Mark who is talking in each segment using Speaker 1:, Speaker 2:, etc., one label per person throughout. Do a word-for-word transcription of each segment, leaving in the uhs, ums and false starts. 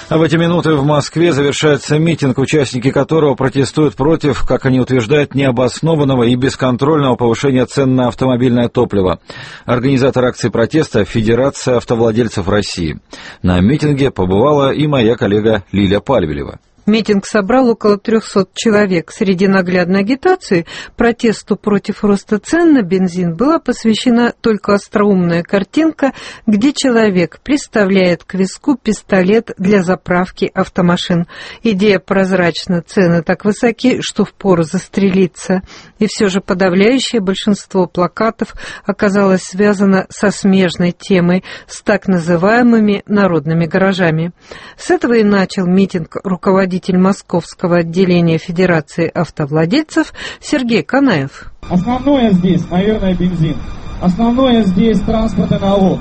Speaker 1: А в эти минуты в Москве завершается митинг, участники которого протестуют против, как они утверждают, необоснованного и бесконтрольного повышения цен на автомобильное топливо. Организатор акции протеста – Федерация автовладельцев России. На митинге побывала и моя коллега Лиля Пальвелева.
Speaker 2: Митинг собрал около трехсот человек. Среди наглядной агитации протесту против роста цен на бензин была посвящена только остроумная картинка, где человек приставляет к виску пистолет для заправки автомашин. Идея прозрачна, цены так высоки, что впору застрелиться. И все же подавляющее большинство плакатов оказалось связано со смежной темой, с так называемыми народными гаражами. С этого и начал митинг руководитель Московского отделения Федерации автовладельцев Сергей Канаев.
Speaker 3: Основное здесь, наверное, бензин. Основное здесь транспортный налог.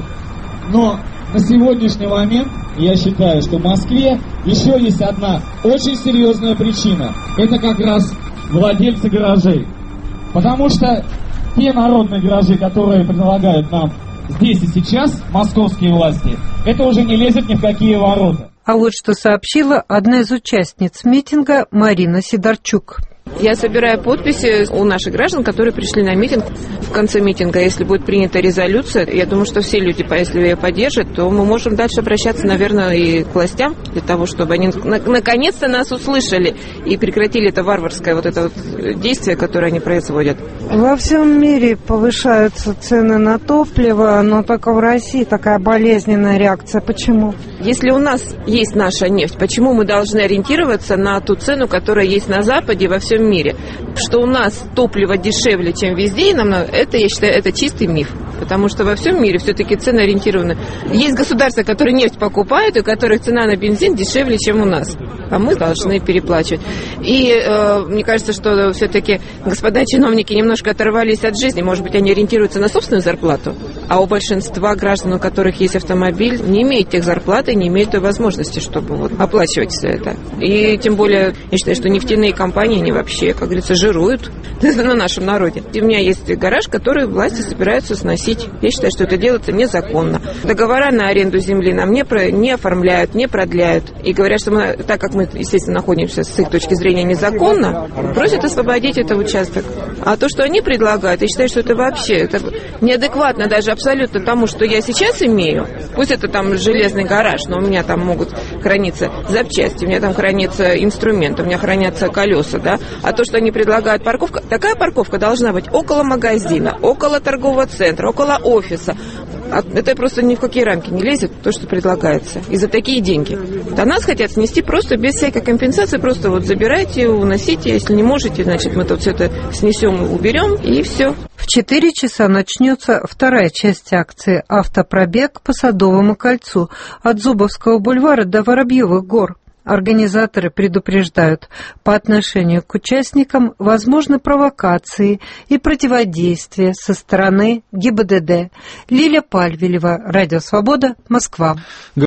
Speaker 3: Но на сегодняшний момент я считаю, что в Москве еще есть одна очень серьезная причина. Это как раз владельцы гаражей. Потому что те народные гаражи, которые предлагают нам здесь и сейчас московские власти, это уже не лезет ни в какие ворота.
Speaker 2: А вот что сообщила одна из участниц митинга Марина Сидорчук.
Speaker 4: Я собираю подписи у наших граждан, которые пришли на митинг. В конце митинга, если будет принята резолюция, я думаю, что все люди, если ее поддержат, то мы можем дальше обращаться, наверное, и к властям, для того, чтобы они наконец-то нас услышали и прекратили это варварское вот это вот действие, которое они производят.
Speaker 5: Во всем мире повышаются цены на топливо, но только в России такая болезненная реакция. Почему?
Speaker 4: Если у нас есть наша нефть, почему мы должны ориентироваться на ту цену, которая есть на Западе, во всем мире? Что у нас топливо дешевле, чем везде, и нам это, я считаю, это чистый миф. Потому что во всем мире все-таки цены ориентированы. Есть государства, которые нефть покупают, и у которых цена на бензин дешевле, чем у нас. А мы должны переплачивать. И э, мне кажется, что все-таки господа чиновники немножко оторвались от жизни. Может быть, они ориентируются на собственную зарплату. А у большинства граждан, у которых есть автомобиль, не имеют тех зарплат и не имеют той возможности, чтобы вот оплачивать все это. И тем более, я считаю, что нефтяные компании, они вообще, как говорится, жируют на нашем народе. И у меня есть гараж, который власти собираются сносить. Я считаю, что это делается незаконно. Договора на аренду земли нам не, про, не оформляют, не продляют. И говорят, что мы, так как мы, естественно, находимся с их точки зрения незаконно, просят освободить этот участок. А то, что они предлагают, я считаю, что это вообще это неадекватно даже абсолютно тому, что я сейчас имею. Пусть это там железный гараж, но у меня там могут храниться запчасти, у меня там хранится инструмент, у меня хранятся колеса, да. А то, что они предлагают парковка, такая парковка должна быть около магазина, около торгового центра, около офиса. Это просто ни в какие рамки не лезет, то, что предлагается. И за такие деньги. А нас хотят снести просто без всякой компенсации. Просто вот забирайте, уносите. Если не можете, значит, мы тут все это снесем, уберем, и все.
Speaker 2: В четыре часа начнется вторая часть акции «Автопробег по Садовому кольцу» от Зубовского бульвара до Воробьевых гор. Организаторы предупреждают, по отношению к участникам возможны провокации и противодействие со стороны ГИБДД. Лиля Пальвелева, Радио Свобода, Москва.